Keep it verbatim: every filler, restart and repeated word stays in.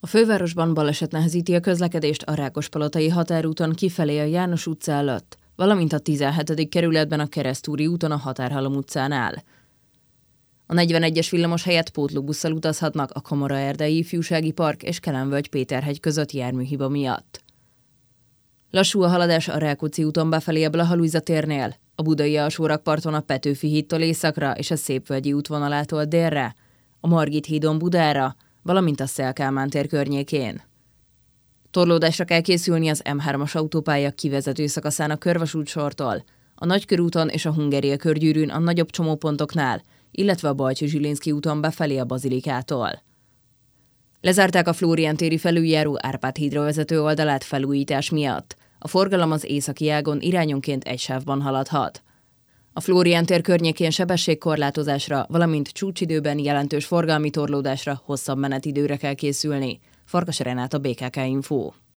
A fővárosban baleset nehezíti a közlekedést a Rákospalotai határúton kifelé a János utca előtt, valamint a tizenhetedik kerületben a Keresztúri úton a Határhalom utcánál. A negyvenegyes villamos helyett pótlóbusszal utazhatnak a Kamara-Erdei Ifjúsági Park és Kelenvölgy-Péterhegy között járműhiba miatt. Lassú a haladás a Rákóczi úton befelé a Blaha-Lujza térnél, a budai alsórakparton a Petőfi hídtól északra és a Szépvölgyi útvonalától délre, a Margit hídon Budára, valamint a Széll-Kálmán tér környékén. Torlódásra kell készülni az M hármas autópálya kivezető szakaszán a Körvasútsortól, a Nagykörúton és a Hungária körgyűrűn a nagyobb csomópontoknál, illetve a Balcsy-Zsilinszky úton befelé a Bazilikától. Lezárták a Flórián téri felüljáró Árpád hídra vezető oldalát felújítás miatt. A forgalom az északi ágon irányonként egy sávban haladhat. A Flórián tér környékén sebességkorlátozásra, valamint csúcsidőben jelentős forgalmi torlódásra, hosszabb menetidőre kell készülni. Farkas Renáta, bé ká ká Info.